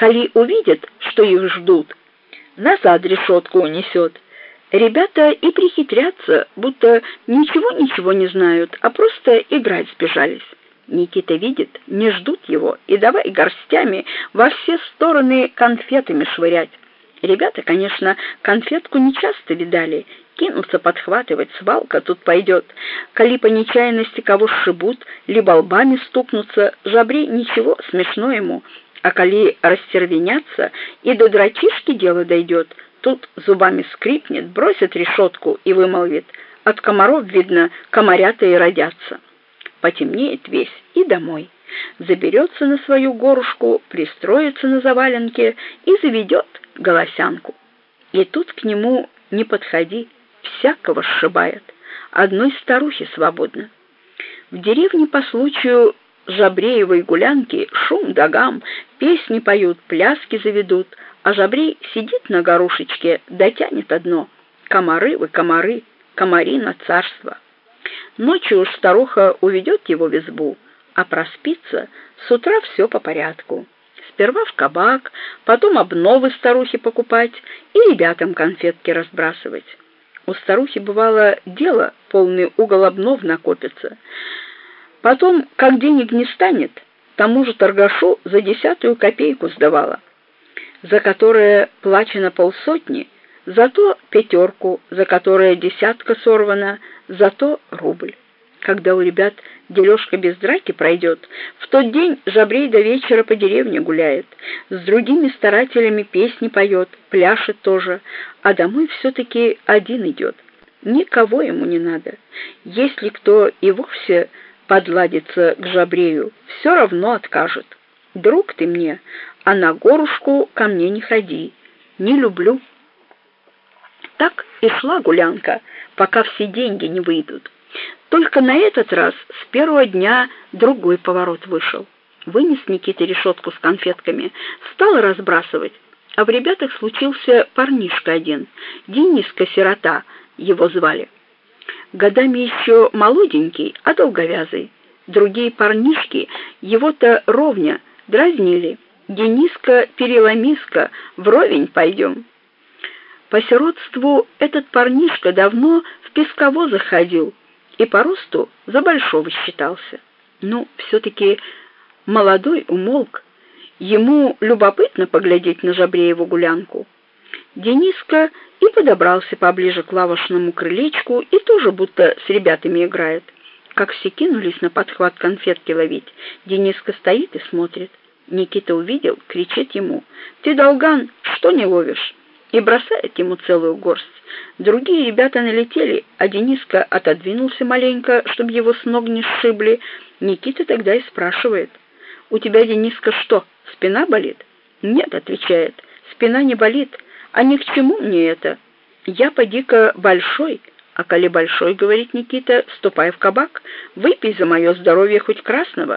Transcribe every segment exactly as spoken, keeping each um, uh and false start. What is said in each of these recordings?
коли увидят, что их ждут, назад решетку унесет. Ребята и прихитрятся, будто ничего-ничего не знают, а просто играть сбежались. Никита видит, не ждут его, и давай горстями во все стороны конфетами швырять. Ребята, конечно, конфетку не часто видали, кинутся подхватывать, свалка тут пойдет. Коли по нечаянности кого сшибут, либо лбами стукнутся, жабрей ничего, смешно ему. А коли растервенятся и до дрочишки дело дойдет, тут зубами скрипнет, бросит решетку и вымолвит: от комаров, видно, комарята и родятся. Потемнеет весь и домой. Заберется на свою горушку, пристроится на заваленке и заведет голосянку. И тут к нему не подходи, всякого сшибает. Одной старухе свободно. В деревне по случаю жабреевой гулянки шум да гам, песни поют, пляски заведут, а жабрей сидит на горушечке, дотянет одно: комары вы, комары, комарино царство. Ночью уж старуха уведет его в избу, а проспится, с утра все по порядку. Сперва в кабак, потом обновы старухи покупать и ребятам конфетки разбрасывать. У старухи бывало дело, полный угол обнов накопится. Потом, как денег не станет, тому же торгашу за десятую копейку сдавала, за которое плачено полсотни, зато пятерку, за которое десятка сорвана, зато рубль. Когда у ребят дележка без драки пройдет, в тот день жабрей до вечера по деревне гуляет, с другими старателями песни поет, пляшет тоже, а домой все-таки один идет. Никого ему не надо. Если кто и вовсе подладится к жабрею, все равно откажет. Друг ты мне, а на горушку ко мне не ходи, не люблю. Так и шла гулянка, пока все деньги не выйдут. Только на этот раз с первого дня другой поворот вышел. Вынес Никита решетку с конфетками, стал разбрасывать, а в ребятах случился парнишка один, Дениска-сирота его звали. Годами еще молоденький, а долговязый. Другие парнишки его-то ровня дразнили: Дениска, переломиска, вровень пойдем. По сиротству этот парнишка давно в песковозах ходил и по росту за большого считался. Ну, все-таки молодой умолк, ему любопытно поглядеть на жабрееву гулянку. Дениска и подобрался поближе к лавочному крылечку и тоже будто с ребятами играет. Как все кинулись на подхват конфетки ловить, Дениска стоит и смотрит. Никита увидел, кричит ему: «Ты, долган, что не ловишь?» И бросает ему целую горсть. Другие ребята налетели, а Дениска отодвинулся маленько, чтобы его с ног не сшибли. Никита тогда и спрашивает: «У тебя, Дениска, что, спина болит?» «Нет», — отвечает, — «спина не болит, а ни к чему мне это. Я поди-ка большой». «А коли большой, — говорит Никита, — ступай в кабак, выпей за мое здоровье хоть красного».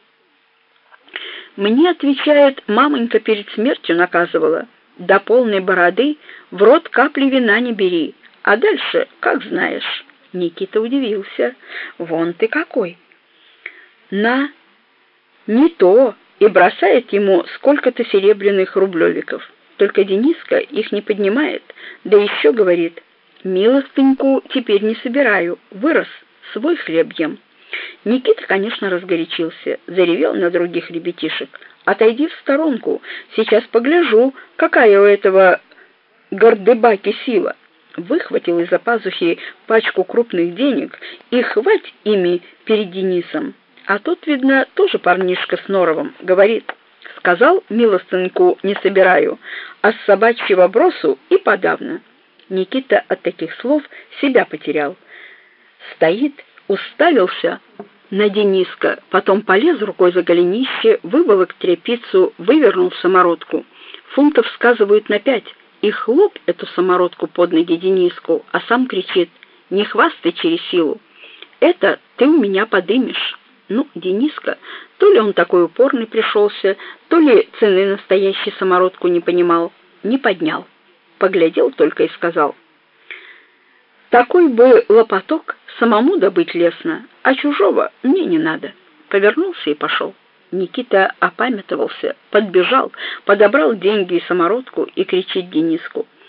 «Мне, — отвечает, — мамонька перед смертью наказывала: до полной бороды в рот капли вина не бери, а дальше как знаешь». Никита удивился: «Вон ты какой!» «На, не то!» и бросает ему сколько-то серебряных рублевиков. Только Дениска их не поднимает, да еще говорит: «Милостыньку теперь не собираю, вырос, свой хлеб ем». Никита, конечно, разгорячился, заревел на других ребятишек: «Отойди в сторонку, сейчас погляжу, какая у этого гордыбаки сила». Выхватил из-за пазухи пачку крупных денег и хвать ими перед Денисом. А тот, видно, тоже парнишка с норовом, говорит: «Сказал, милостыньку не собираю, а с собачьего бросу и подавно». Никита от таких слов себя потерял. Стоит, уставился на Дениска, потом полез рукой за голенище, выволок тряпицу, вывернул самородку. Фунтов сказывают на пять, и хлоп эту самородку под ноги Дениску, а сам кричит: «Не хвастай через силу, это ты у меня подымешь». Ну, Дениска, то ли он такой упорный пришелся, то ли цены настоящей самородку не понимал, не поднял. Поглядел только и сказал: «Такой бы лопаток самому добыть лестно, а чужого мне не надо». Повернулся и пошел. Никита опамятовался, подбежал, подобрал деньги и самородку и кричит Дениску: